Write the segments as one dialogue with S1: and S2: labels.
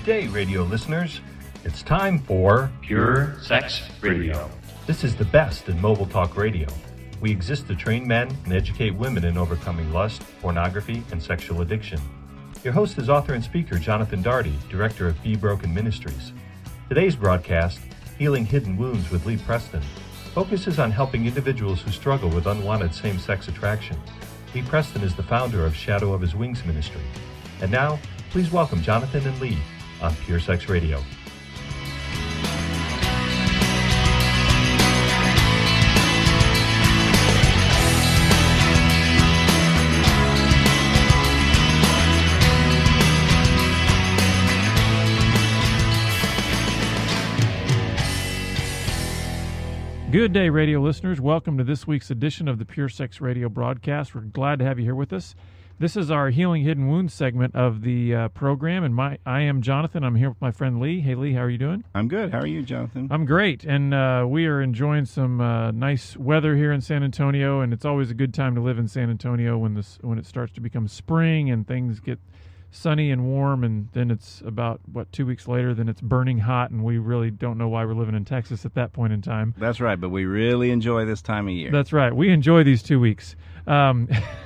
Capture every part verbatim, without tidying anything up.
S1: day, radio listeners. It's time for
S2: Pure Sex Radio.
S1: This is the best in mobile talk radio. We exist to train men and educate women in overcoming lust, pornography, and sexual addiction. Your host is author and speaker Jonathan Daugherty, director of Be Broken Ministries. Today's broadcast, Healing Hidden Wounds with Lee Preston, focuses on helping individuals who struggle with unwanted same-sex attraction. Lee Preston is the founder of Shadow of His Wings Ministry. And now, please welcome Jonathan and Lee on Pure Sex Radio.
S3: Good day, radio listeners. Welcome to this week's edition of the Pure Sex Radio broadcast. We're glad to have you here with us. This is our Healing Hidden Wounds segment of the uh, program, and my I am Jonathan. I'm here with my friend Lee. Hey, Lee, how are you doing?
S4: I'm good. How are you, Jonathan?
S3: I'm great, and uh, we are enjoying some uh, nice weather here in San Antonio, and it's always a good time to live in San Antonio when this when it starts to become spring and things get sunny and warm, and then it's about, what, two weeks later, then it's burning hot, and we really don't know why we're living in Texas at that point in time.
S4: That's right, but we really enjoy this time of year.
S3: That's right. We enjoy these two weeks. Um,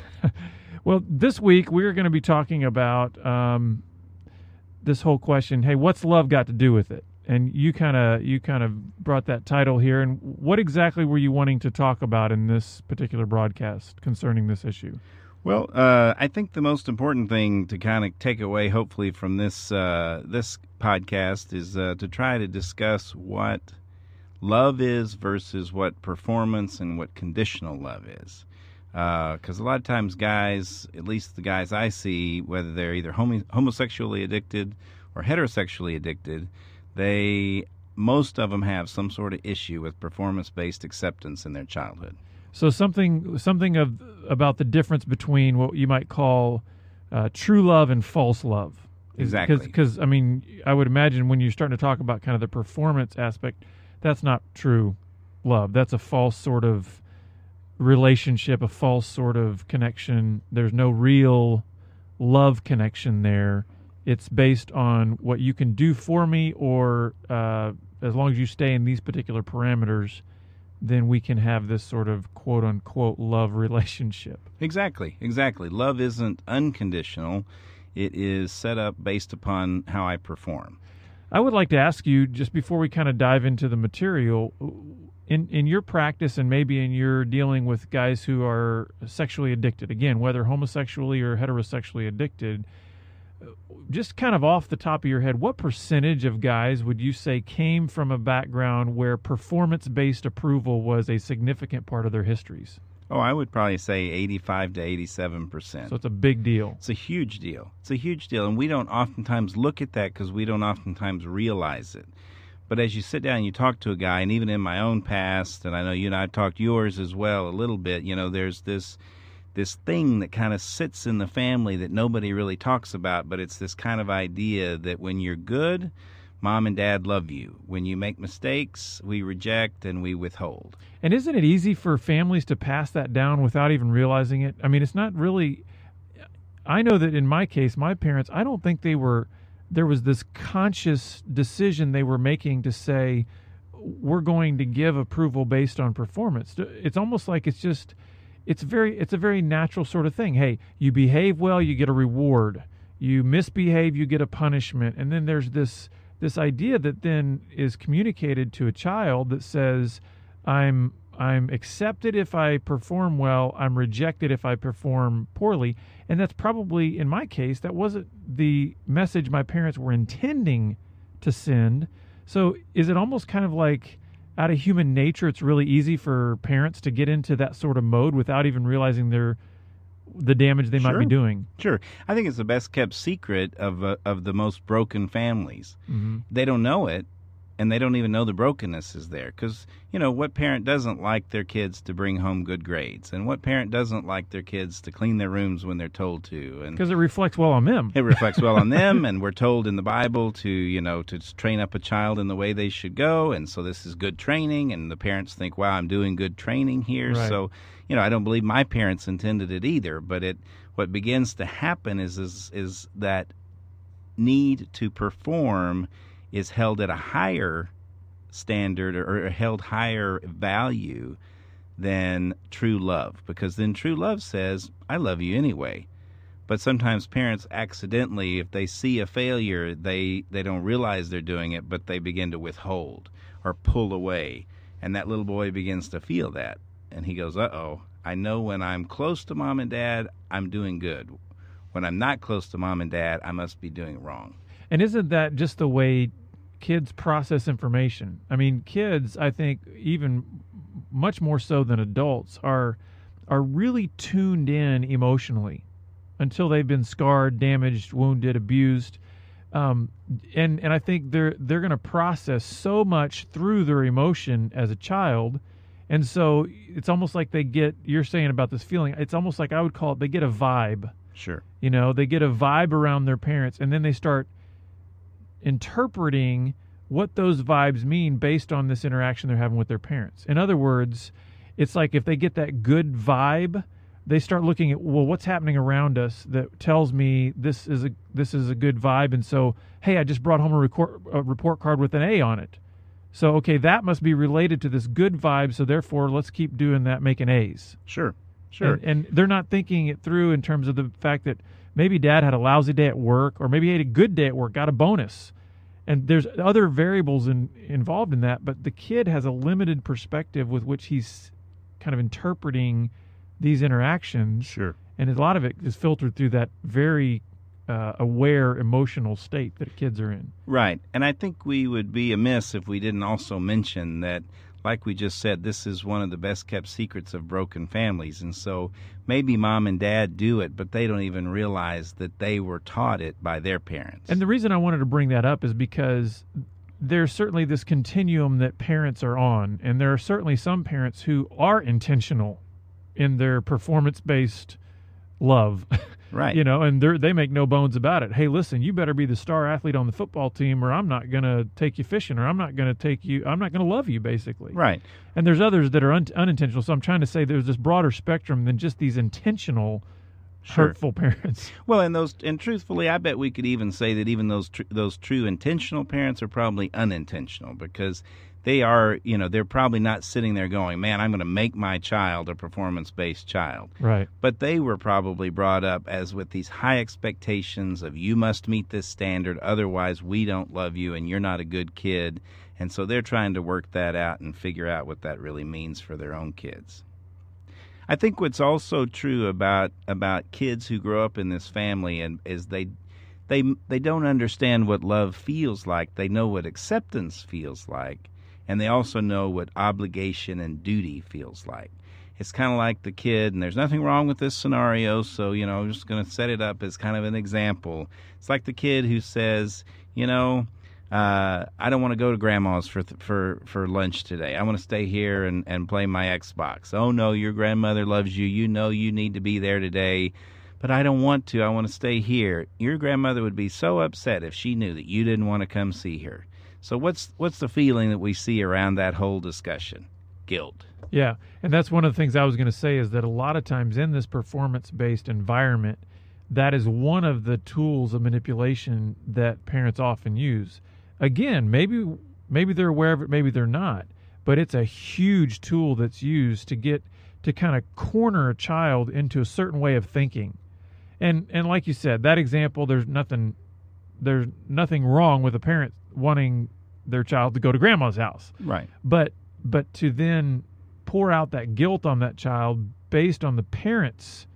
S3: well, this week we're going to be talking about um, this whole question, hey, what's love got to do with it? And you kind of you kind of brought that title here, and what exactly were you wanting to talk about in this particular broadcast concerning this issue?
S4: Well, uh, I think the most important thing to kind of take away, hopefully, from this uh, this podcast is uh, to try to discuss what love is versus what performance and what conditional love is. Because uh, a lot of times guys, at least the guys I see, whether they're either homo- homosexually addicted or heterosexually addicted, they most of them have some sort of issue with performance-based acceptance in their childhood.
S3: So something something of about the difference between what you might call uh, true love and false love.
S4: Exactly.
S3: Because, I mean, I would imagine when you're starting to talk about kind of the performance aspect, that's not true love. That's a false sort of relationship, a false sort of connection. There's no real love connection there. It's based on what you can do for me, or uh, as long as you stay in these particular parameters, then we can have this sort of quote-unquote love relationship.
S4: Exactly, exactly. Love isn't unconditional. It is set up based upon how I perform.
S3: I would like to ask you, just before we kind of dive into the material, in, in your practice and maybe in your dealing with guys who are sexually addicted, again, whether homosexually or heterosexually addicted, just kind of off the top of your head, what percentage of guys would you say came from a background where performance-based approval was a significant part of their histories?
S4: Oh, I would probably say eighty-five to eighty-seven percent.
S3: So it's a big deal.
S4: It's a huge deal. It's a huge deal, and we don't oftentimes look at that because we don't oftentimes realize it. But as you sit down and you talk to a guy, and even in my own past, and I know you and I talked yours as well a little bit, you know, there's this... this thing that kind of sits in the family that nobody really talks about, but it's this kind of idea that when you're good, mom and dad love you. When you make mistakes, we reject and we withhold.
S3: And isn't it easy for families to pass that down without even realizing it? I mean, it's not really... I know that in my case, my parents, I don't think they were... there was this conscious decision they were making to say, we're going to give approval based on performance. It's almost like it's just... It's very, it's a very natural sort of thing. Hey, you behave well, you get a reward. You misbehave, you get a punishment. And then there's this this idea that then is communicated to a child that says, I'm I'm accepted if I perform well, I'm rejected if I perform poorly. And that's probably, in my case, that wasn't the message my parents were intending to send. So is it almost kind of like, out of human nature, it's really easy for parents to get into that sort of mode without even realizing they're the damage they
S4: Sure.
S3: might be doing?
S4: Sure. I think it's the best kept secret of uh, of the most broken families.
S3: Mm-hmm.
S4: They don't know it, and they don't even know the brokenness is there. Because, you know, what parent doesn't like their kids to bring home good grades? And what parent doesn't like their kids to clean their rooms when they're told to? And
S3: because it reflects well on them.
S4: It reflects well on them, and we're told in the Bible to, you know, to train up a child in the way they should go, and so this is good training, and the parents think, wow, I'm doing good training here.
S3: Right.
S4: So, you know, I don't believe my parents intended it either, but it what begins to happen is is, is that need to perform is held at a higher standard or, or held higher value than true love, because then true love says, I love you anyway. But sometimes parents accidentally, if they see a failure, they, they don't realize they're doing it, but they begin to withhold or pull away. And that little boy begins to feel that. And he goes, uh-oh, I know when I'm close to mom and dad, I'm doing good. When I'm not close to mom and dad, I must be doing wrong.
S3: And isn't that just the way kids process information? I mean, kids, I think, even much more so than adults, are are really tuned in emotionally until they've been scarred, damaged, wounded, abused. Um, and, and I think they're they're going to process so much through their emotion as a child. And so it's almost like they get, you're saying about this feeling, it's almost like I would call it, they get a vibe.
S4: Sure.
S3: You know, they get a vibe around their parents, and then they start interpreting what those vibes mean based on this interaction they're having with their parents. In other words, it's like if they get that good vibe, they start looking at, well, what's happening around us that tells me this is a this is a good vibe, and so, hey, I just brought home a, record, a report card with an A on it. So, okay, that must be related to this good vibe, so therefore let's keep doing that, making A's.
S4: Sure, sure.
S3: And, and they're not thinking it through in terms of the fact that maybe dad had a lousy day at work, or maybe he had a good day at work, got a bonus. And there's other variables in, involved in that, but the kid has a limited perspective with which he's kind of interpreting these interactions.
S4: Sure.
S3: And a lot of it is filtered through that very uh, aware emotional state that kids are in.
S4: Right. And I think we would be amiss if we didn't also mention that, like we just said, this is one of the best kept secrets of broken families. And so maybe mom and dad do it, but they don't even realize that they were taught it by their parents.
S3: And the reason I wanted to bring that up is because there's certainly this continuum that parents are on, and there are certainly some parents who are intentional in their performance-based love.
S4: Right.
S3: You know, and they they make no bones about it. Hey, listen, you better be the star athlete on the football team, or I'm not going to take you fishing, or I'm not going to take you, I'm not going to love you, basically.
S4: Right.
S3: And there's others that are un- unintentional. So I'm trying to say there's this broader spectrum than just these intentional,
S4: Sure.
S3: hurtful parents.
S4: Well, and those, and truthfully, I bet we could even say that even those tr- those true intentional parents are probably unintentional, because they are, you know, they're probably not sitting there going, man, I'm going to make my child a performance-based child.
S3: Right.
S4: But they were probably brought up as with these high expectations of, you must meet this standard, otherwise we don't love you and you're not a good kid. And so they're trying to work that out and figure out what that really means for their own kids. I think what's also true about about kids who grow up in this family and is they they they don't understand what love feels like. They know what acceptance feels like, and they also know what obligation and duty feels like. It's kind of like the kid, and there's nothing wrong with this scenario, so, you know, I'm just going to set it up as kind of an example. It's like the kid who says, you know, uh, I don't want to go to grandma's for th- for for lunch today. I want to stay here and, and play my Xbox. Oh, no, your grandmother loves you. You know you need to be there today, but I don't want to. I want to stay here. Your grandmother would be so upset if she knew that you didn't want to come see her. So what's what's the feeling that we see around that whole discussion? Guilt.
S3: Yeah, and that's one of the things I was going to say, is that a lot of times in this performance-based environment, that is one of the tools of manipulation that parents often use. Again, maybe maybe they're aware of it, maybe they're not, but it's a huge tool that's used to get to kind of corner a child into a certain way of thinking. And and like you said, that example, there's nothing there's nothing wrong with a parent wanting their child to go to grandma's house.
S4: Right.
S3: But but to then pour out that guilt on that child based on the parents'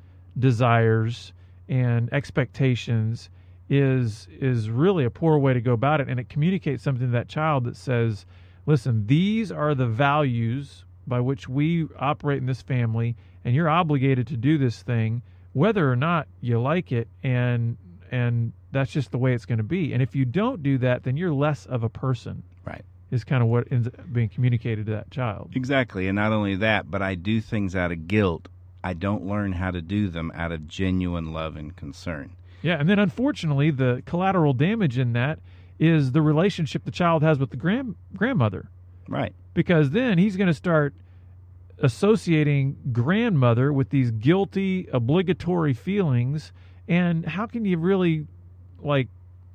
S3: desires and expectations is is really a poor way to go about it, and it communicates something to that child that says, listen, these are the values by which we operate in this family, and you're obligated to do this thing whether or not you like it, and and that's just the way it's going to be. And if you don't do that, then you're less of a person.
S4: Right.
S3: Is kind of what ends up being communicated to that child.
S4: Exactly. And not only that, but I do things out of guilt. I don't learn how to do them out of genuine love and concern.
S3: Yeah, and then unfortunately, the collateral damage in that is the relationship the child has with the grand grandmother.
S4: Right.
S3: Because then he's going to start associating grandmother with these guilty, obligatory feelings. And how can you really, like,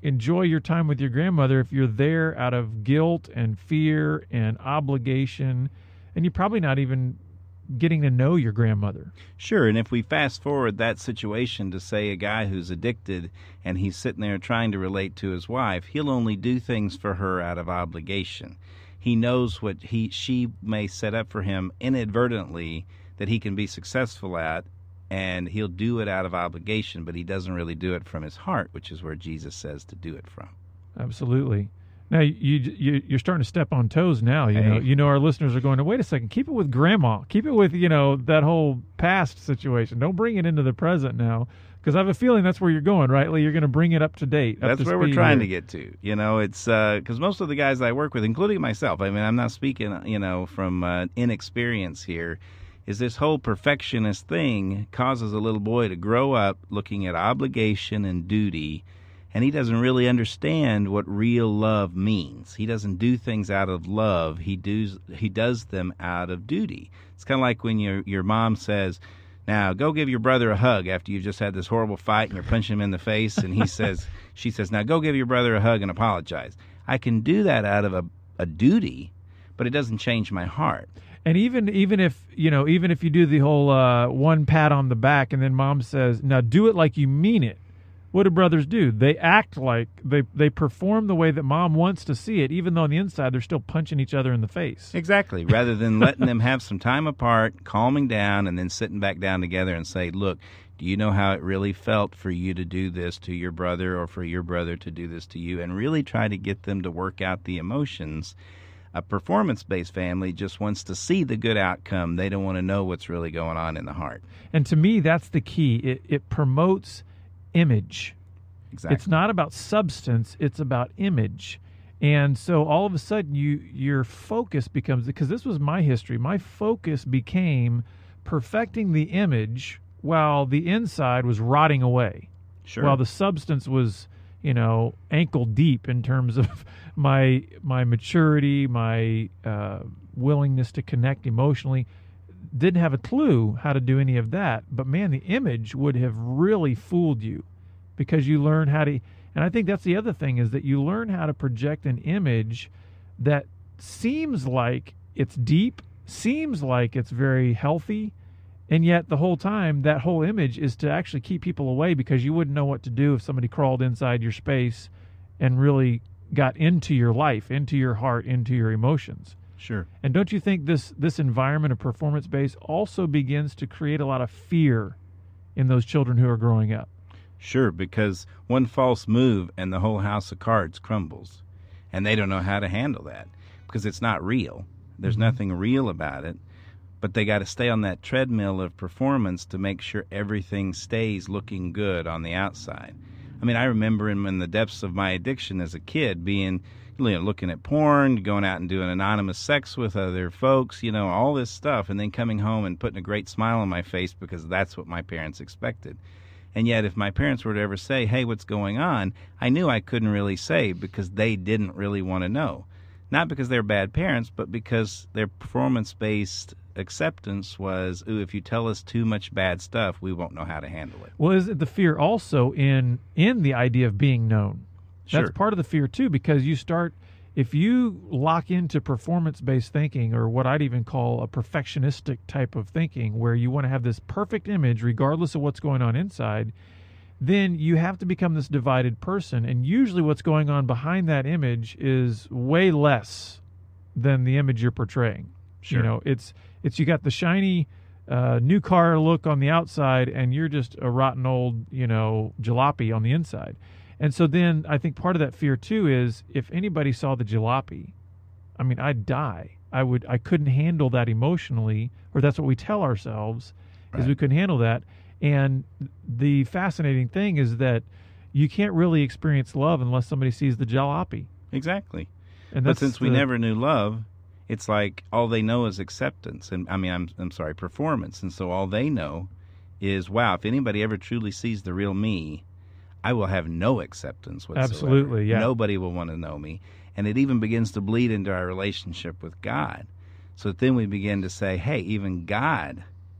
S3: enjoy your time with your grandmother if you're there out of guilt and fear and obligation, and you're probably not even getting to know your grandmother.
S4: Sure, and if we fast forward that situation to, say, a guy who's addicted and he's sitting there trying to relate to his wife, he'll only do things for her out of obligation. He knows what he she may set up for him inadvertently that he can be successful at, and he'll do it out of obligation, but he doesn't really do it from his heart, which is where Jesus says to do it from.
S3: Absolutely. Now you, you you're starting to step on toes now. You
S4: Hey.
S3: know, you know our listeners are going to wait a second. Keep it with grandma. Keep it with you know that whole past situation. Don't bring it into the present now, because I have a feeling that's where you're going, right, Lee? You're going to bring it up to date. Up
S4: That's
S3: to
S4: where we're
S3: speed
S4: trying
S3: here.
S4: to get to. You know, it's because most of the guys I work with, including myself, I mean, I'm not speaking, you know, from uh, inexperience here, is this whole perfectionist thing causes a little boy to grow up looking at obligation and duty, and he doesn't really understand what real love means. He doesn't do things out of love. He does he does them out of duty. It's kind of like when your your mom says, "Now go give your brother a hug," after you just had this horrible fight and you're punching him in the face, and he says, she says, "Now go give your brother a hug and apologize." I can do that out of a, a duty, but it doesn't change my heart.
S3: And even even if you know even if you do the whole uh, one pat on the back, and then mom says, "Now do it like you mean it." What do brothers do? They act like they they perform the way that mom wants to see it, even though on the inside they're still punching each other in the face.
S4: Exactly. Rather than letting them have some time apart, calming down, and then sitting back down together and say, "Look, do you know how it really felt for you to do this to your brother, or for your brother to do this to you?" And really try to get them to work out the emotions. A performance-based family just wants to see the good outcome. They don't want to know what's really going on in the heart.
S3: And to me, that's the key. It it promotes image.
S4: Exactly.
S3: It's not about substance, it's about image. And so all of a sudden you your focus becomes, because this was my history, my focus became perfecting the image while the inside was rotting away.
S4: Sure.
S3: While the substance was, you know, ankle deep in terms of my my maturity, my uh, willingness to connect emotionally. Didn't have a clue how to do any of that, but man, the image would have really fooled you, because you learn how to, and I think that's the other thing, is that you learn how to project an image that seems like it's deep, seems like it's very healthy, and yet the whole time that whole image is to actually keep people away, because you wouldn't know what to do if somebody crawled inside your space and really got into your life, into your heart, into your emotions.
S4: Sure.
S3: And don't you think this this environment of performance-based also begins to create a lot of fear in those children who are growing up?
S4: Sure, because one false move and the whole house of cards crumbles. And they don't know how to handle that because it's not real. There's
S3: Mm-hmm.
S4: nothing real about it. But they got to stay on that treadmill of performance to make sure everything stays looking good on the outside. I mean, I remember in, in the depths of my addiction as a kid being, you know, looking at porn, going out and doing anonymous sex with other folks, you know, all this stuff, and then coming home and putting a great smile on my face because that's what my parents expected. And yet, if my parents were to ever say, "Hey, what's going on?" I knew I couldn't really say, because they didn't really want to know. Not because they're bad parents, but because their performance-based acceptance was, ooh, if you tell us too much bad stuff, we won't know how to handle it.
S3: Well, is it the fear also in in the idea of being known? That's
S4: Sure.
S3: part of the fear too, because you start, if you lock into performance-based thinking, or what I'd even call a perfectionistic type of thinking, where you want to have this perfect image regardless of what's going on inside, then you have to become this divided person. And usually what's going on behind that image is way less than the image you're portraying.
S4: Sure.
S3: You know, it's it's you got the shiny uh, new car look on the outside, and you're just a rotten old, you know, jalopy on the inside. And so then I think part of that fear too is, if anybody saw the jalopy, I mean, I'd die. I would. I couldn't handle that emotionally, or that's what we tell ourselves, is
S4: Right.
S3: we couldn't handle that. And the fascinating thing is that you can't really experience love unless somebody sees the jalopy.
S4: Exactly.
S3: And
S4: But
S3: that's
S4: since we
S3: the-
S4: never knew love, it's like all they know is acceptance. And I mean, I'm I'm sorry, performance. And so all they know is, wow, if anybody ever truly sees the real me, I will have no acceptance whatsoever.
S3: Absolutely, yeah.
S4: Nobody will want to know me. And it even begins to bleed into our relationship with God. So that then we begin to say, hey, even God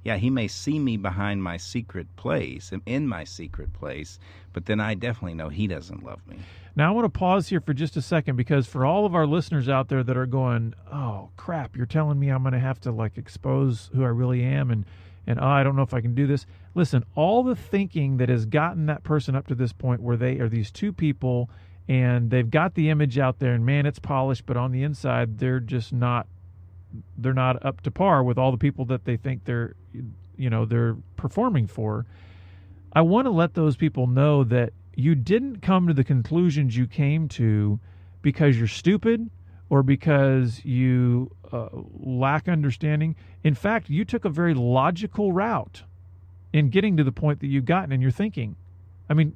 S4: Yeah, he may see me behind my secret place, in my secret place, but then I definitely know he doesn't love me.
S3: Now, I want to pause here for just a second, because for all of our listeners out there that are going, oh, crap, you're telling me I'm going to have to, like, expose who I really am, and, and oh, I don't know if I can do this. Listen, all the thinking that has gotten that person up to this point where they are these two people, and they've got the image out there, and, man, it's polished, but on the inside, they're just not, they're not up to par with all the people that they think they're, you know, they're performing for. I want to let those people know that you didn't come to the conclusions you came to because you're stupid or because you uh, lack understanding. In fact, you took a very logical route in getting to the point that you've gotten in your thinking. I mean,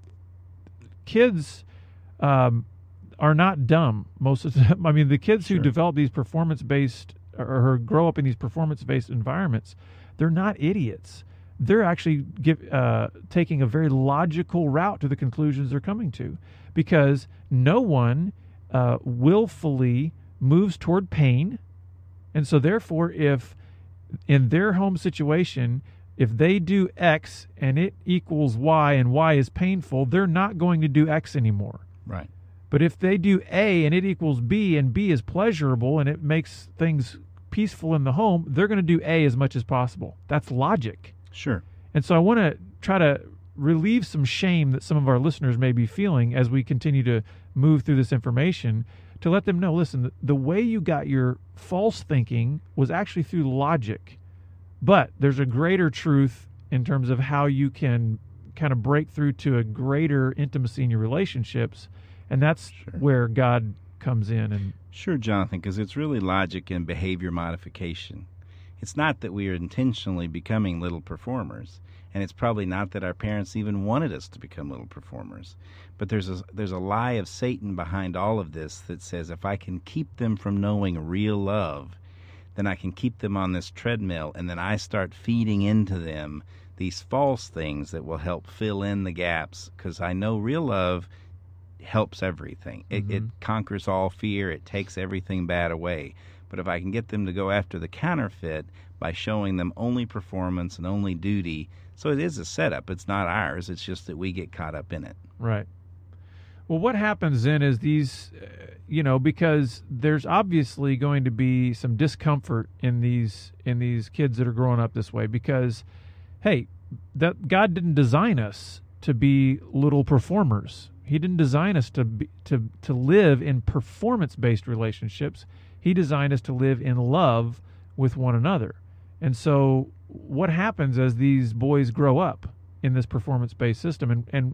S3: kids um, are not dumb most of the time. I mean, the kids
S4: Sure.
S3: who develop these performance-based or who grow up in these performance-based environments, they're not idiots. They're actually give, uh, taking a very logical route to the conclusions they're coming to, because no one uh, willfully moves toward pain. And so therefore, if in their home situation, if they do X and it equals Y and Y is painful, they're not going to do X anymore.
S4: Right.
S3: But if they do A and it equals B and B is pleasurable and it makes things peaceful in the home, they're going to do A as much as possible. That's logic.
S4: Sure.
S3: And so I want to try to relieve some shame that some of our listeners may be feeling as we continue to move through this information, to let them know, listen, the way you got your false thinking was actually through logic. But there's a greater truth in terms of how you can kind of break through to a greater intimacy in your relationships. And that's
S4: Sure.
S3: where God comes in. And
S4: Sure, Jonathan, because it's really logic and behavior modification. It's not that we are intentionally becoming little performers, and it's probably not that our parents even wanted us to become little performers. But there's a, there's a lie of Satan behind all of this that says if I can keep them from knowing real love, then I can keep them on this treadmill, and then I start feeding into them these false things that will help fill in the gaps, because I know real love helps everything. It,
S3: Mhm.
S4: it conquers all fear. It takes everything bad away. But if I can get them to go after the counterfeit by showing them only performance and only duty, so it is a setup. It's not ours. It's just that we get caught up in it.
S3: right. Well, what happens then is these, uh, you know, because there's obviously going to be some discomfort in these in these kids that are growing up this way, because, hey, that God didn't design us to be little performers. He didn't design us to be, to to live in performance-based relationships. He designed us to live in love with one another. And so what happens as these boys grow up in this performance-based system, and and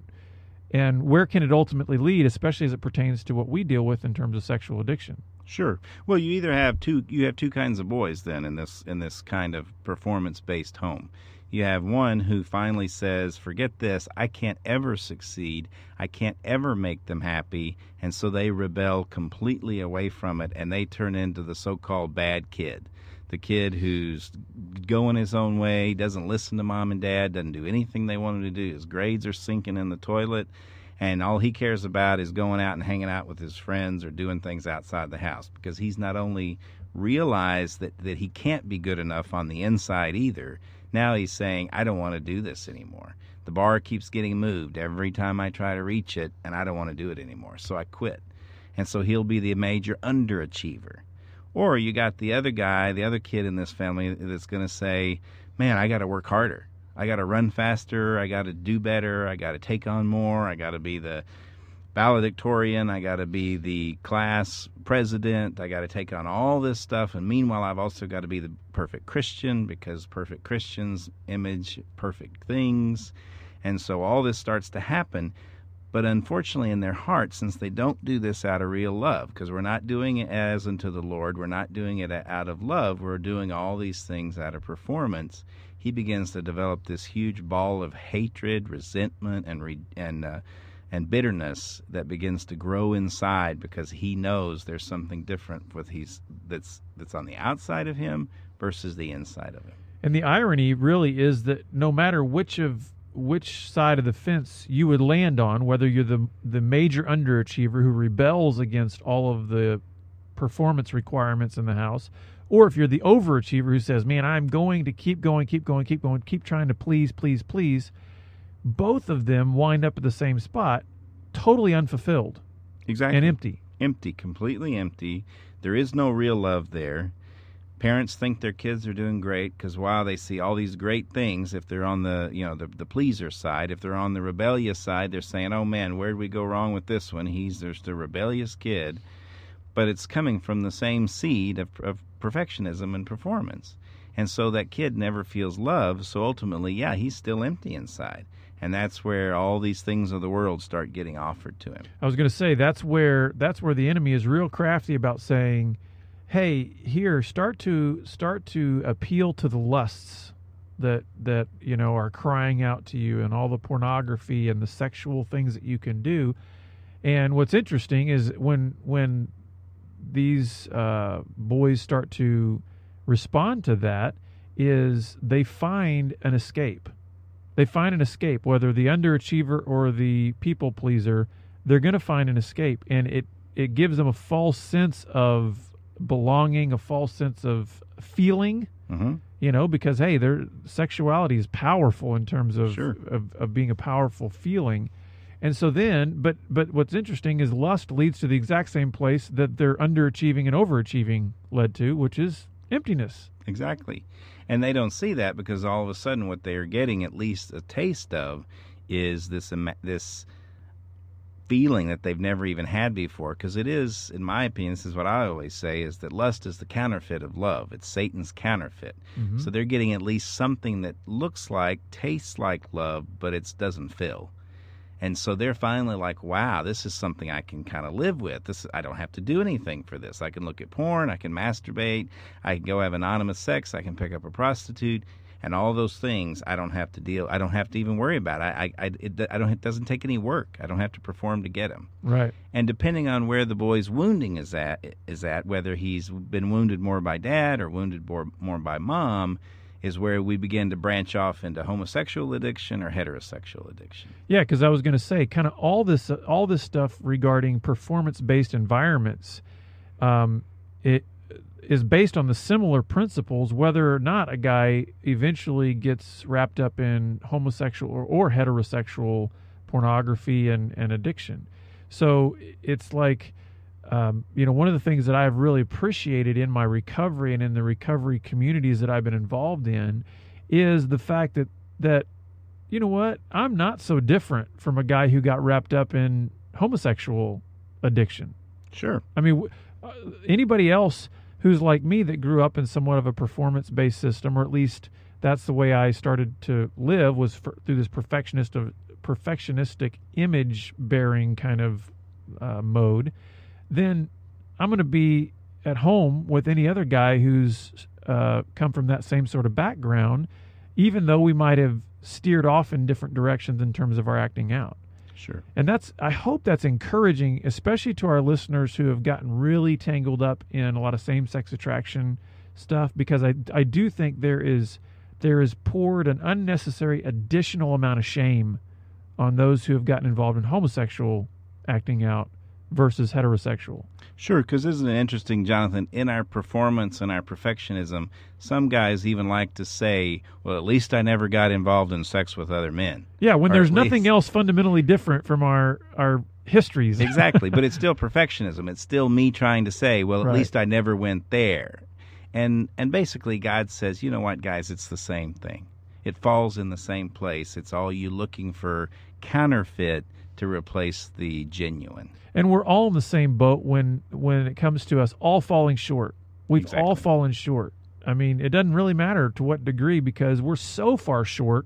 S3: and where can it ultimately lead, especially as it pertains to what we deal with in terms of sexual addiction?
S4: Sure. Well, you either have two you have two kinds of boys then in this in this kind of performance-based home. You have one who finally says, forget this, I can't ever succeed, I can't ever make them happy, and so they rebel completely away from it, and they turn into the so-called bad kid. The kid who's going his own way, doesn't listen to mom and dad, doesn't do anything they want him to do. His grades are sinking in the toilet, and all he cares about is going out and hanging out with his friends or doing things outside the house, because he's not only realized that, that he can't be good enough on the inside either. Now he's saying, I don't want to do this anymore. The bar keeps getting moved every time I try to reach it, and I don't want to do it anymore, so I quit. And so he'll be the major underachiever. Or you got the other guy, the other kid in this family that's going to say, man, I got to work harder. I got to run faster. I got to do better. I got to take on more. I got to be the valedictorian. I got to be the class president. I got to take on all this stuff. And meanwhile, I've also got to be the perfect Christian, because perfect Christians image perfect things. And so all this starts to happen. But unfortunately, in their hearts, since they don't do this out of real love, because we're not doing it as unto the Lord, we're not doing it out of love, we're doing all these things out of performance, he begins to develop this huge ball of hatred, resentment, and re- and uh, and bitterness that begins to grow inside, because he knows there's something different with he's that's that's on the outside of him versus the inside of him.
S3: And the irony really is that no matter which of which side of the fence you would land on, whether you're the the major underachiever who rebels against all of the performance requirements in the house, or if you're the overachiever who says, man, I'm going to keep going, keep going, keep going, keep trying to please, please, please, both of them wind up at the same spot, totally unfulfilled.
S4: Exactly.
S3: And empty.
S4: Empty, completely empty. There is no real love there. Parents think their kids are doing great because while they see all these great things, if they're on the, you know, the, the pleaser side, if they're on the rebellious side, they're saying, oh man, where did we go wrong with this one? He's just a rebellious kid. But it's coming from the same seed of, of perfectionism and performance. And so that kid never feels love. So ultimately, yeah, he's still empty inside. And that's where all these things of the world start getting offered to him.
S3: I was going to say, that's where that's where the enemy is real crafty about saying, hey, here, start to start to appeal to the lusts that that you know are crying out to you, and all the pornography and the sexual things that you can do. And what's interesting is when when these uh, boys start to respond to that, is they find an escape. They find an escape, whether the underachiever or the people pleaser, they're going to find an escape, and it it gives them a false sense of belonging, a false sense of feeling,
S4: mm-hmm.
S3: you know, because hey, their sexuality is powerful in terms of,
S4: sure.
S3: of of being a powerful feeling. And so then, but but what's interesting is lust leads to the exact same place that their underachieving and overachieving led to, which is emptiness.
S4: Exactly. And they don't see that because all of a sudden what they are getting at least a taste of is this this feeling that they've never even had before. Because it is, in my opinion, this is what I always say, is that lust is the counterfeit of love. It's Satan's counterfeit.
S3: Mm-hmm.
S4: So they're getting at least something that looks like, tastes like love, but it doesn't fill. And so they're finally like, wow, this is something I can kind of live with. This I don't have to do anything for this. I can look at porn, I can masturbate, I can go have anonymous sex, I can pick up a prostitute, and all those things I don't have to deal. I don't have to even worry about. I, I, I, it, I don't. It doesn't take any work. I don't have to perform to get them.
S3: Right.
S4: And depending on where the boy's wounding is at, is at whether he's been wounded more by dad or wounded more, more by mom, is where we begin to branch off into homosexual addiction or heterosexual addiction.
S3: Yeah, because I was going to say, kind of all this, uh, all this stuff regarding performance-based environments, um, it is based on the similar principles, whether or not a guy eventually gets wrapped up in homosexual or, or heterosexual pornography and, and addiction. So it's like, Um, you know, one of the things that I've really appreciated in my recovery and in the recovery communities that I've been involved in is the fact that, that, you know what, I'm not so different from a guy who got wrapped up in homosexual addiction.
S4: Sure.
S3: I mean, w- uh, anybody else who's like me that grew up in somewhat of a performance-based system, or at least that's the way I started to live, was for, through this perfectionist of, perfectionistic image-bearing kind of uh, mode, then I'm going to be at home with any other guy who's uh, come from that same sort of background, even though we might have steered off in different directions in terms of our acting out.
S4: Sure.
S3: And that's, I hope that's encouraging, especially to our listeners who have gotten really tangled up in a lot of same-sex attraction stuff, because I, I do think there is, there is poured an unnecessary additional amount of shame on those who have gotten involved in homosexual acting out versus heterosexual.
S4: Sure, because isn't it interesting, Jonathan, in our performance and our perfectionism, some guys even like to say, well, at least I never got involved in sex with other men.
S3: Yeah, when
S4: Or
S3: there's
S4: at
S3: nothing
S4: least-
S3: else fundamentally different from our, our histories.
S4: Exactly, but it's still perfectionism. It's still me trying to say, well, at
S3: Right.
S4: least I never went there. And and basically God says, you know what, guys, it's the same thing. It falls in the same place. It's all you looking for counterfeit to replace the genuine.
S3: And we're all in the same boat when when it comes to us all falling short. We've
S4: Exactly.
S3: all fallen short. I mean, it doesn't really matter to what degree, because we're so far short.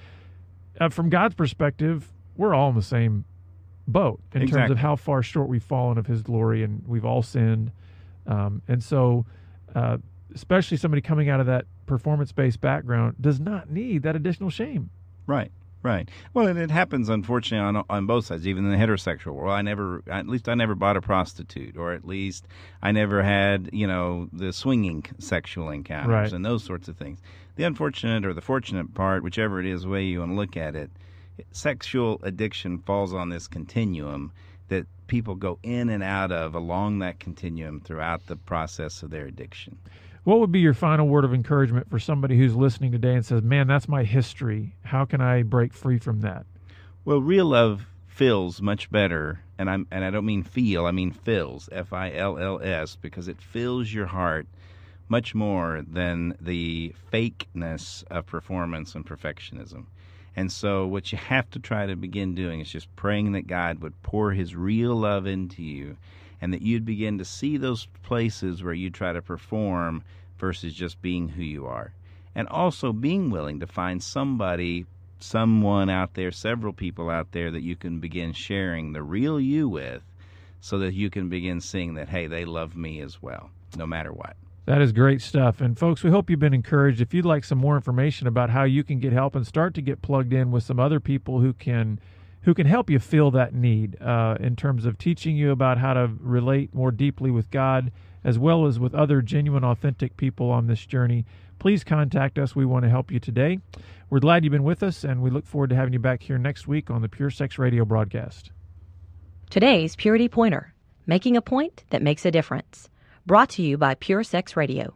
S3: Uh, from God's perspective, we're all in the same boat in terms
S4: Exactly.
S3: of how far short we've fallen of His glory, and we've all sinned. Um, and so, uh, especially somebody coming out of that performance-based background does not need that additional shame.
S4: Right, right. Well, and it happens, unfortunately, on on both sides, even in the heterosexual world. I never, at least I never bought a prostitute, or at least I never had, you know, the swinging sexual encounters
S3: Right.
S4: and those sorts of things. The unfortunate or the fortunate part, whichever it is, the way you want to look at it, sexual addiction falls on this continuum that people go in and out of along that continuum throughout the process of their addiction.
S3: What would be your final word of encouragement for somebody who's listening today and says, man, that's my history. How can I break free from that?
S4: Well, real love feels much better, and I'm and I don't mean feel, I mean fills, F I L L S, because it fills your heart much more than the fakeness of performance and perfectionism. And so what you have to try to begin doing is just praying that God would pour his real love into you, and that you'd begin to see those places where you try to perform versus just being who you are. And also being willing to find somebody, someone out there, several people out there that you can begin sharing the real you with, so that you can begin seeing that, hey, they love me as well, no matter what.
S3: That is great stuff. And folks, we hope you've been encouraged. If you'd like some more information about how you can get help and start to get plugged in with some other people who can who can help you feel that need uh, in terms of teaching you about how to relate more deeply with God, as well as with other genuine, authentic people on this journey, please contact us. We want to help you today. We're glad you've been with us, and we look forward to having you back here next week on the Pure Sex Radio broadcast.
S5: Today's Purity Pointer, making a point that makes a difference. Brought to you by Pure Sex Radio.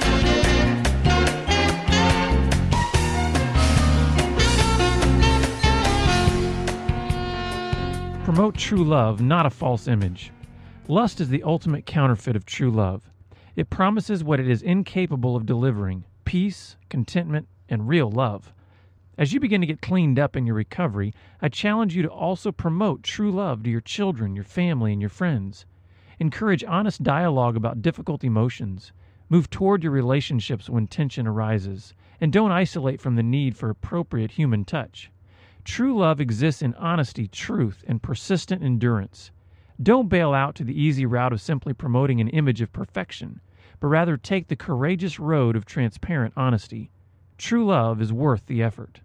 S3: Promote true love, not a false image. Lust is the ultimate counterfeit of true love. It promises what it is incapable of delivering: peace, contentment, and real love. As you begin to get cleaned up in your recovery, I challenge you to also promote true love to your children, your family, and your friends. Encourage honest dialogue about difficult emotions. Move toward your relationships when tension arises. And don't isolate from the need for appropriate human touch. True love exists in honesty, truth, and persistent endurance. Don't bail out to the easy route of simply promoting an image of perfection, but rather take the courageous road of transparent honesty. True love is worth the effort.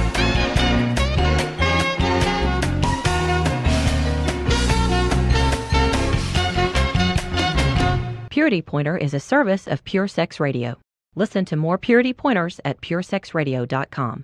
S5: Purity Pointer is a service of Pure Sex Radio. Listen to more Purity Pointers at pure sex radio dot com.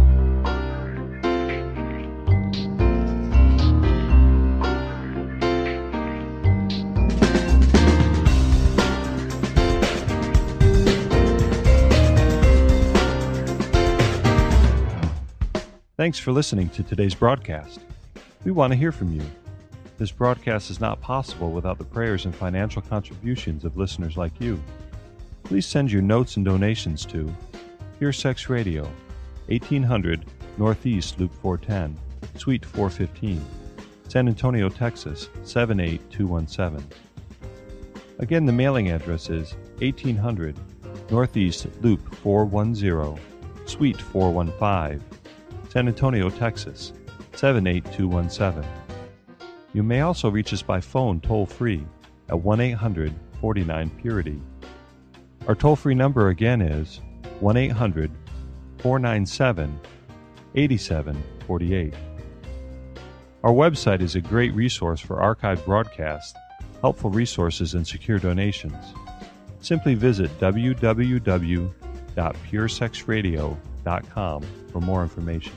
S1: Thanks for listening to today's broadcast. We want to hear from you. This broadcast is not possible without the prayers and financial contributions of listeners like you. Please send your notes and donations to Pure Sex Radio, eighteen hundred Northeast Loop four ten, Suite four fifteen, San Antonio, Texas seven eight two one seven. Again, the mailing address is eighteen hundred Northeast Loop four ten, Suite four fifteen, San Antonio, Texas seven eight two one seven. You may also reach us by phone toll-free at one eight hundred forty-nine Purity. Our toll-free number again is one eight hundred four nine seven eight seven four eight. Our website is a great resource for archived broadcasts, helpful resources, and secure donations. Simply visit w w w dot pure sex radio dot com for more information.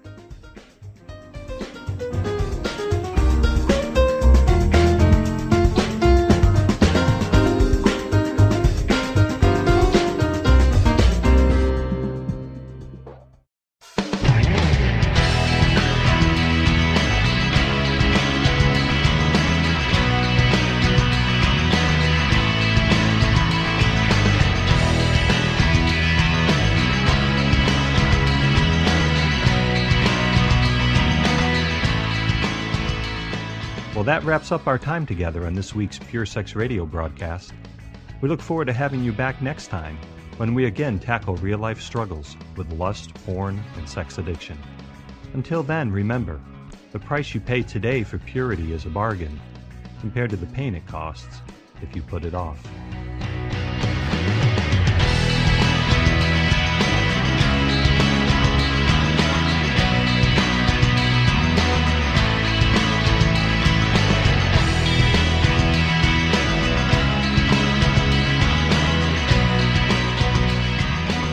S1: Well, that wraps up our time together on this week's Pure Sex Radio broadcast. We look forward to having you back next time when we again tackle real-life struggles with lust, porn, and sex addiction. Until then, remember, the price you pay today for purity is a bargain compared to the pain it costs if you put it off.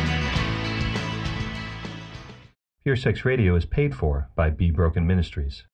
S1: Pure Sex Radio is paid for by Be Broken Ministries.